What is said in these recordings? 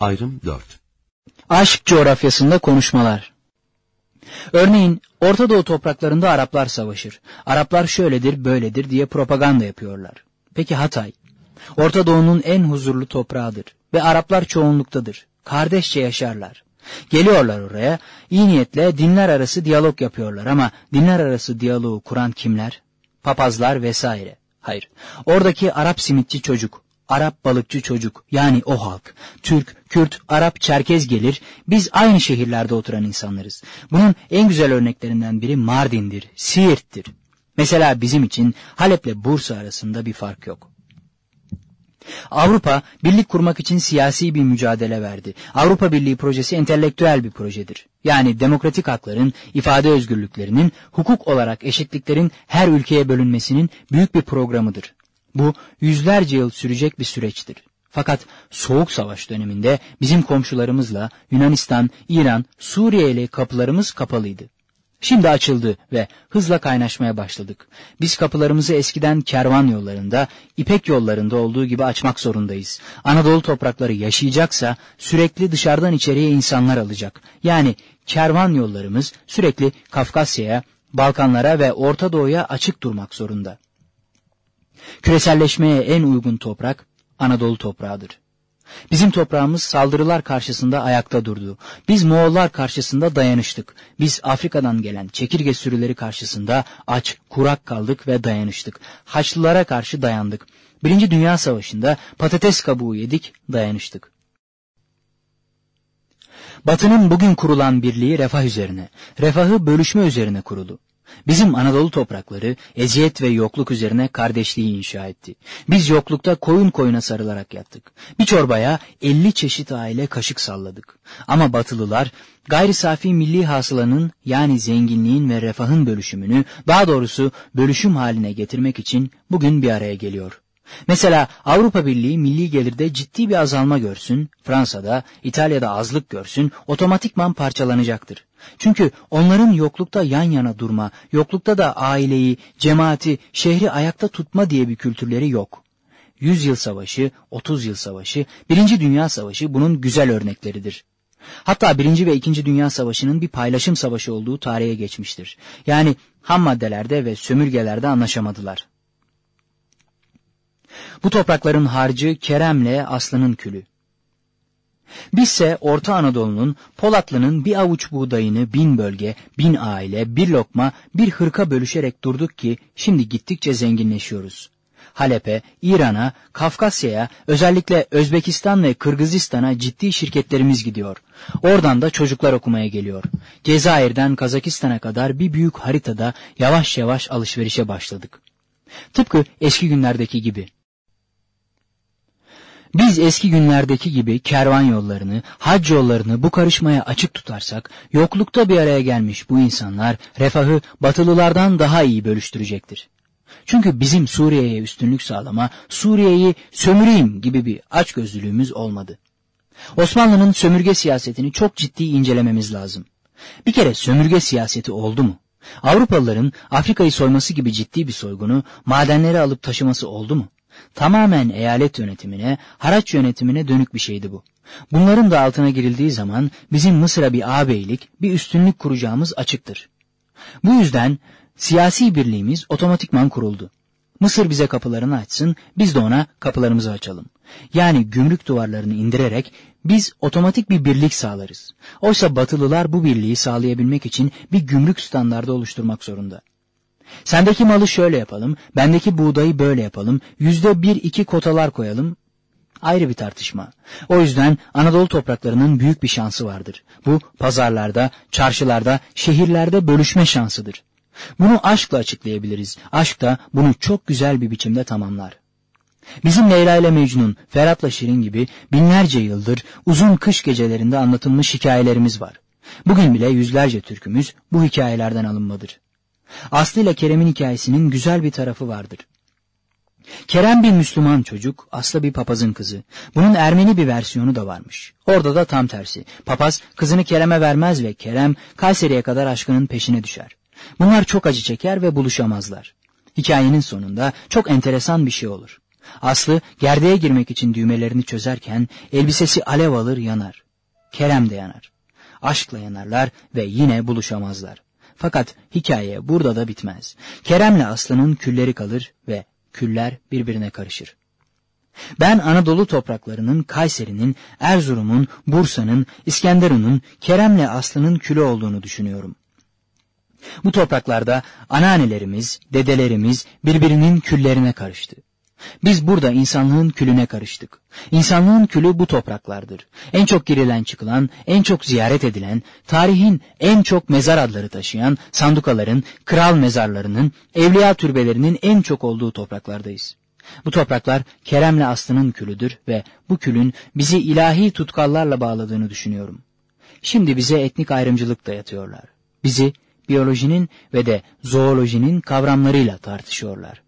Ayrım 4. Aşk coğrafyasında konuşmalar. Örneğin Orta Doğu topraklarında Araplar savaşır. Araplar şöyledir, böyledir diye propaganda yapıyorlar. Peki Hatay? Orta Doğu'nun en huzurlu toprağıdır ve Araplar çoğunluktadır. Kardeşçe yaşarlar. Geliyorlar oraya, iyi niyetle dinler arası diyalog yapıyorlar ama dinler arası diyaloğu kuran kimler? Papazlar vesaire. Hayır, oradaki Arap simitçi çocuk, Arap balıkçı çocuk, yani o halk, Türk, Kürt, Arap, Çerkez gelir, biz aynı şehirlerde oturan insanlarız. Bunun en güzel örneklerinden biri Mardin'dir, Siirt'tir. Mesela bizim için Halep'le Bursa arasında bir fark yok. Avrupa, birlik kurmak için siyasi bir mücadele verdi. Avrupa Birliği projesi entelektüel bir projedir. Yani demokratik hakların, ifade özgürlüklerinin, hukuk olarak eşitliklerin her ülkeye bölünmesinin büyük bir programıdır. Bu yüzlerce yıl sürecek bir süreçtir. Fakat Soğuk Savaş döneminde bizim komşularımızla Yunanistan, İran, Suriye ile kapılarımız kapalıydı. Şimdi açıldı ve hızla kaynaşmaya başladık. Biz kapılarımızı eskiden kervan yollarında, İpek yollarında olduğu gibi açmak zorundayız. Anadolu toprakları yaşayacaksa sürekli dışarıdan içeriye insanlar alacak. Yani kervan yollarımız sürekli Kafkasya'ya, Balkanlara ve Orta Doğu'ya açık durmak zorunda. Küreselleşmeye en uygun toprak Anadolu toprağıdır. Bizim toprağımız saldırılar karşısında ayakta durdu. Biz Moğollar karşısında dayanıştık. Biz Afrika'dan gelen çekirge sürüleri karşısında aç, kurak kaldık ve dayanıştık. Haçlılara karşı dayandık. Birinci Dünya Savaşı'nda patates kabuğu yedik, dayanıştık. Batı'nın bugün kurulan birliği refah üzerine, refahı bölüşme üzerine kurulu. Bizim Anadolu toprakları eziyet ve yokluk üzerine kardeşliği inşa etti. Biz yoklukta koyun koyuna sarılarak yattık. Bir çorbaya 50 çeşit aile kaşık salladık. Ama Batılılar gayri safi milli hasılanın, yani zenginliğin ve refahın bölüşümünü, daha doğrusu bölüşüm haline getirmek için bugün bir araya geliyor. Mesela Avrupa Birliği milli gelirde ciddi bir azalma görsün, Fransa'da, İtalya'da azlık görsün, otomatikman parçalanacaktır. Çünkü onların yoklukta yan yana durma, yoklukta da aileyi, cemaati, şehri ayakta tutma diye bir kültürleri yok. 100 yıl savaşı, 30 yıl savaşı, 1. Dünya Savaşı bunun güzel örnekleridir. Hatta 1. ve 2. Dünya Savaşı'nın bir paylaşım savaşı olduğu tarihe geçmiştir. Yani ham maddelerde ve sömürgelerde anlaşamadılar. Bu toprakların harcı Kerem'le Aslı'nın külü. Bizse Orta Anadolu'nun, Polatlı'nın bir avuç buğdayını 1000 bölge, 1000 aile, bir lokma, bir hırka bölüşerek durduk ki şimdi gittikçe zenginleşiyoruz. Halep'e, İran'a, Kafkasya'ya, özellikle Özbekistan ve Kırgızistan'a ciddi şirketlerimiz gidiyor. Oradan da çocuklar okumaya geliyor. Cezayir'den Kazakistan'a kadar bir büyük haritada yavaş yavaş alışverişe başladık. Tıpkı eski günlerdeki gibi. Biz eski günlerdeki gibi kervan yollarını, hac yollarını bu karışmaya açık tutarsak, yoklukta bir araya gelmiş bu insanlar refahı Batılılardan daha iyi bölüştürecektir. Çünkü bizim Suriye'ye üstünlük sağlama, Suriye'yi sömüreyim gibi bir açgözlülüğümüz olmadı. Osmanlı'nın sömürge siyasetini çok ciddi incelememiz lazım. Bir kere sömürge siyaseti oldu mu? Avrupalıların Afrika'yı soyması gibi ciddi bir soygunu, madenleri alıp taşıması oldu mu? Tamamen eyalet yönetimine, haraç yönetimine dönük bir şeydi bu. Bunların da altına girildiği zaman bizim Mısır'a bir ağabeylik, bir üstünlük kuracağımız açıktır. Bu yüzden siyasi birliğimiz otomatikman kuruldu. Mısır bize kapılarını açsın, biz de ona kapılarımızı açalım. Yani gümrük duvarlarını indirerek biz otomatik bir birlik sağlarız. Oysa Batılılar bu birliği sağlayabilmek için bir gümrük standardı oluşturmak zorunda. Sendeki malı şöyle yapalım, bendeki buğdayı böyle yapalım, %1-2 kotalar koyalım. Ayrı bir tartışma. O yüzden Anadolu topraklarının büyük bir şansı vardır. Bu pazarlarda, çarşılarda, şehirlerde bölüşme şansıdır. Bunu aşkla açıklayabiliriz. Aşk da bunu çok güzel bir biçimde tamamlar. Bizim Leyla ile Mecnun, Ferhat'la Şirin gibi binlerce yıldır uzun kış gecelerinde anlatılmış hikayelerimiz var. Bugün bile yüzlerce türkümüz bu hikayelerden alınmadır. Aslı ile Kerem'in hikayesinin güzel bir tarafı vardır. Kerem bir Müslüman çocuk, Aslı bir papazın kızı. Bunun Ermeni bir versiyonu da varmış. Orada da tam tersi. Papaz kızını Kerem'e vermez ve Kerem Kayseri'ye kadar aşkının peşine düşer. Bunlar çok acı çeker ve buluşamazlar. Hikayenin sonunda çok enteresan bir şey olur. Aslı gerdeğe girmek için düğmelerini çözerken elbisesi alev alır yanar. Kerem de yanar. Aşkla yanarlar ve yine buluşamazlar. Fakat hikaye burada da bitmez. Kerem'le Aslı'nın külleri kalır ve küller birbirine karışır. Ben Anadolu topraklarının, Kayseri'nin, Erzurum'un, Bursa'nın, İskenderun'un, Kerem'le Aslı'nın külü olduğunu düşünüyorum. Bu topraklarda anneannelerimiz, dedelerimiz birbirinin küllerine karıştı. Biz burada insanlığın külüne karıştık. İnsanlığın külü bu topraklardır. En çok girilen çıkılan, en çok ziyaret edilen, tarihin en çok mezar adları taşıyan, sandukaların, kral mezarlarının, evliya türbelerinin en çok olduğu topraklardayız. Bu topraklar Kerem'le Aslı'nın külüdür ve bu külün bizi ilahi tutkallarla bağladığını düşünüyorum. Şimdi bize etnik ayrımcılık dayatıyorlar. Bizi biyolojinin ve de zoolojinin kavramlarıyla tartışıyorlar.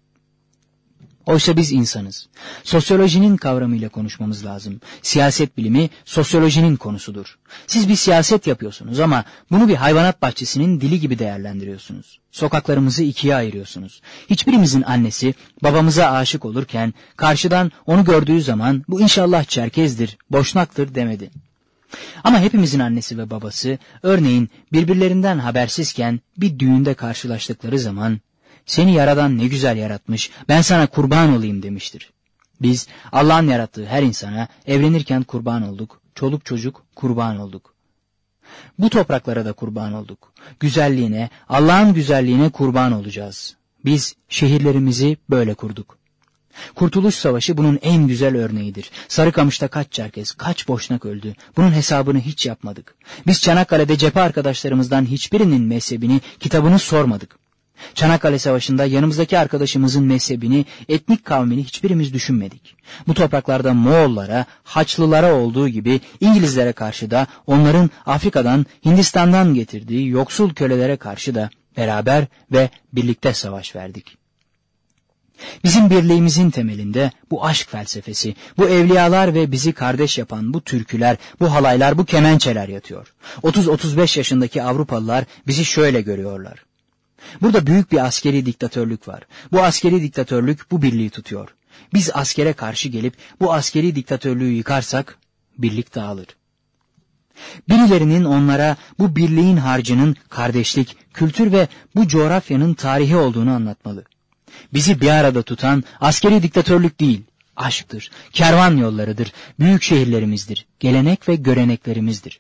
Oysa biz insanız. Sosyolojinin kavramıyla konuşmamız lazım. Siyaset bilimi sosyolojinin konusudur. Siz bir siyaset yapıyorsunuz ama bunu bir hayvanat bahçesinin dili gibi değerlendiriyorsunuz. Sokaklarımızı ikiye ayırıyorsunuz. Hiçbirimizin annesi babamıza aşık olurken karşıdan onu gördüğü zaman bu inşallah Çerkez'dir, Boşnak'tır demedi. Ama hepimizin annesi ve babası örneğin birbirlerinden habersizken bir düğünde karşılaştıkları zaman seni yaradan ne güzel yaratmış, ben sana kurban olayım demiştir. Biz Allah'ın yarattığı her insana evlenirken kurban olduk, çoluk çocuk kurban olduk. Bu topraklara da kurban olduk. Güzelliğine, Allah'ın güzelliğine kurban olacağız. Biz şehirlerimizi böyle kurduk. Kurtuluş Savaşı bunun en güzel örneğidir. Sarıkamış'ta kaç Çerkez, kaç Boşnak öldü. Bunun hesabını hiç yapmadık. Biz Çanakkale'de cephe arkadaşlarımızdan hiçbirinin mezhebini, kitabını sormadık. Çanakkale Savaşı'nda yanımızdaki arkadaşımızın mezhebini, etnik kavmini hiçbirimiz düşünmedik. Bu topraklarda Moğollara, Haçlılara olduğu gibi İngilizlere karşı da onların Afrika'dan, Hindistan'dan getirdiği yoksul kölelere karşı da beraber ve birlikte savaş verdik. Bizim birliğimizin temelinde bu aşk felsefesi, bu evliyalar ve bizi kardeş yapan bu türküler, bu halaylar, bu kemençeler yatıyor. 30-35 yaşındaki Avrupalılar bizi şöyle görüyorlar. Burada büyük bir askeri diktatörlük var. Bu askeri diktatörlük bu birliği tutuyor. Biz askere karşı gelip bu askeri diktatörlüğü yıkarsak birlik dağılır. Birilerinin onlara bu birliğin harcının kardeşlik, kültür ve bu coğrafyanın tarihi olduğunu anlatmalı. Bizi bir arada tutan askeri diktatörlük değil, aşktır, kervan yollarıdır, büyük şehirlerimizdir, gelenek ve göreneklerimizdir.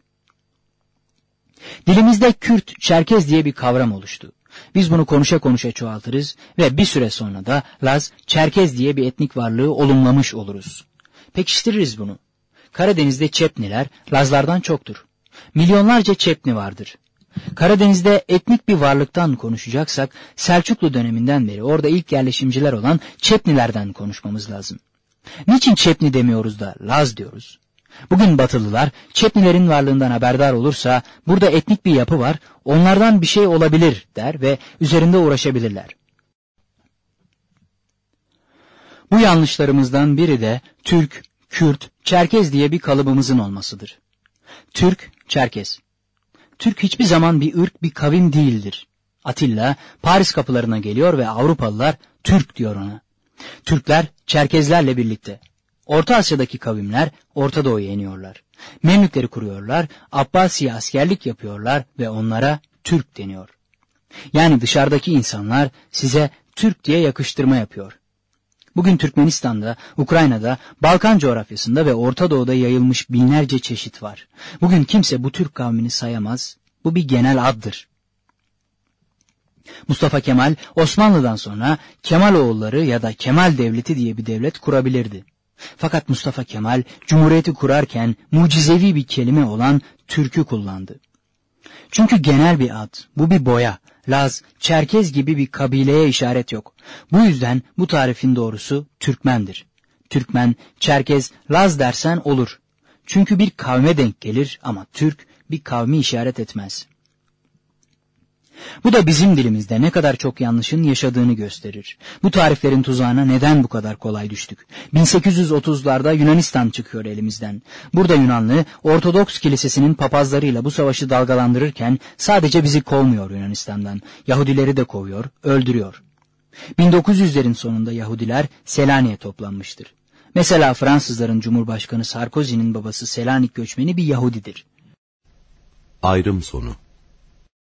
Dilimizde Kürt, Çerkez diye bir kavram oluştu. Biz bunu konuşa konuşa çoğaltırız ve bir süre sonra da Laz, Çerkez diye bir etnik varlığı olumlamış oluruz. Pekiştiririz bunu. Karadeniz'de Çepniler Lazlardan çoktur. Milyonlarca Çepni vardır. Karadeniz'de etnik bir varlıktan konuşacaksak Selçuklu döneminden beri orada ilk yerleşimciler olan Çepnilerden konuşmamız lazım. Niçin Çepni demiyoruz da Laz diyoruz? Bugün Batılılar Çepnilerin varlığından haberdar olursa burada etnik bir yapı var, onlardan bir şey olabilir der ve üzerinde uğraşabilirler. Bu yanlışlarımızdan biri de Türk, Kürt, Çerkez diye bir kalıbımızın olmasıdır. Türk, Çerkez. Türk hiçbir zaman bir ırk, bir kavim değildir. Atilla Paris kapılarına geliyor ve Avrupalılar Türk diyor ona. Türkler Çerkezlerle birlikte. Orta Asya'daki kavimler Orta Doğu'ya iniyorlar. Memlükleri kuruyorlar, Abbasiye askerlik yapıyorlar ve onlara Türk deniyor. Yani dışarıdaki insanlar size Türk diye yakıştırma yapıyor. Bugün Türkmenistan'da, Ukrayna'da, Balkan coğrafyasında ve Orta Doğu'da yayılmış binlerce çeşit var. Bugün kimse bu Türk kavmini sayamaz. Bu bir genel addır. Mustafa Kemal Osmanlı'dan sonra Kemaloğulları ya da Kemal Devleti diye bir devlet kurabilirdi. Fakat Mustafa Kemal Cumhuriyeti kurarken mucizevi bir kelime olan Türk'ü kullandı. Çünkü genel bir ad, bu bir boya. Laz, Çerkez gibi bir kabileye işaret yok. Bu yüzden bu tarifin doğrusu Türkmendir. Türkmen, Çerkez, Laz dersen olur. Çünkü bir kavme denk gelir ama Türk bir kavmi işaret etmez. Bu da bizim dilimizde ne kadar çok yanlışın yaşadığını gösterir. Bu tariflerin tuzağına neden bu kadar kolay düştük? 1830'larda Yunanistan çıkıyor elimizden. Burada Yunanlı Ortodoks Kilisesi'nin papazlarıyla bu savaşı dalgalandırırken sadece bizi kovmuyor Yunanistan'dan. Yahudileri de kovuyor, öldürüyor. 1900'lerin sonunda Yahudiler Selanik'e toplanmıştır. Mesela Fransızların Cumhurbaşkanı Sarkozy'nin babası Selanik göçmeni bir Yahudidir. Ayrım sonu.